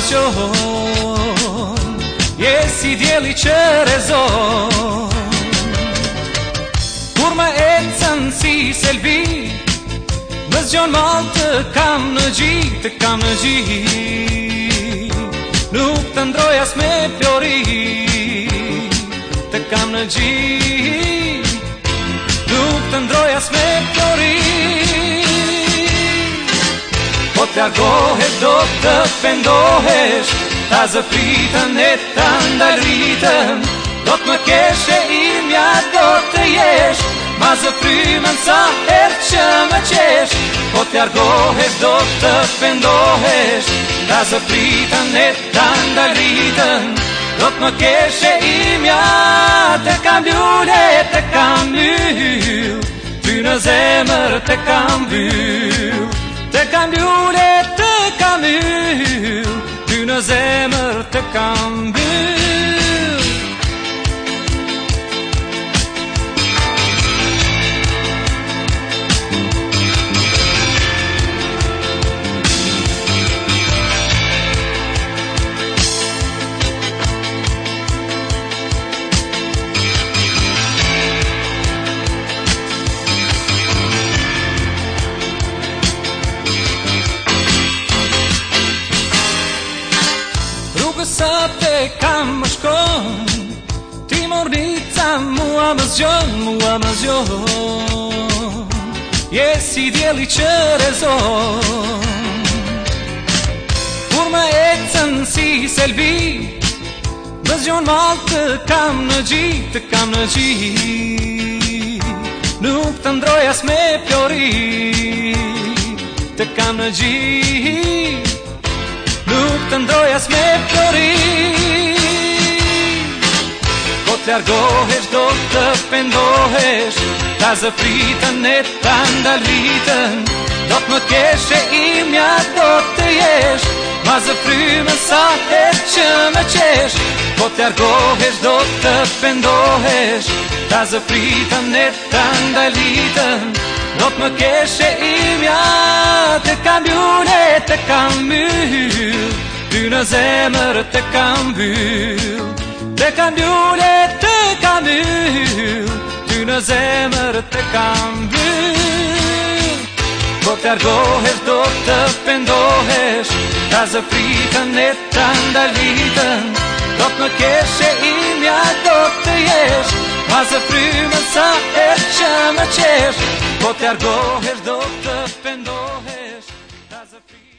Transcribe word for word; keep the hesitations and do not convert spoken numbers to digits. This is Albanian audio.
zgjon, jesi djeli që rezon. Kur më ecën si selvi, më zgjon malë të kam në gjit, të kam në gjit. Nuk të ndroj as me flori, të kam në gjit. Nuk të ndroj as me flori. Po t'largohesh do të pendohesh, ta zëfritën e ta ndalritën, do të më keshe imja do të jesh, ma zëfrymën sa herë që më qesh. Po t'largohesh do të pendohesh, ta zëfritën e ta ndalritën, do të më keshe imja të kam lule, të kam myll, ty në zemër të kam vyll. Të kam lule, të kam myll, ty në zemër të kam vyll. Sa te kam më shkon, ti mornica mua më zgjon, mua më zgjon. Jesi djeli që rezon. Kur më ecën si selvi, më zgjon malë të kam në gjit, të kam në gjit. Nuk të ndroj as me flori, të kam në gjit. Nuk të ndroj as me flori. Po t'largohesh do të pendohesh, ta zëfritën e ta ndalritën, do të më keshe imja do të jesh, ma zëfrymën sa herë që më qesh. Po t'largohesh do të pendohesh, ta zëfritën e ta ndalritën, do të më keshe imja të kam lule, të kam myll, ty në zemër të kam vyll. Të kam lule, të kam myll, ty në zemër të kam vyll. Po t'largohesh do të pendohesh, ta zëfritën e ta ndalritën, do të më keshe imja do të jesh, ma zëfrymën sa herë që më qesh. Po t'largohesh do të pendohesh, ta zëfritën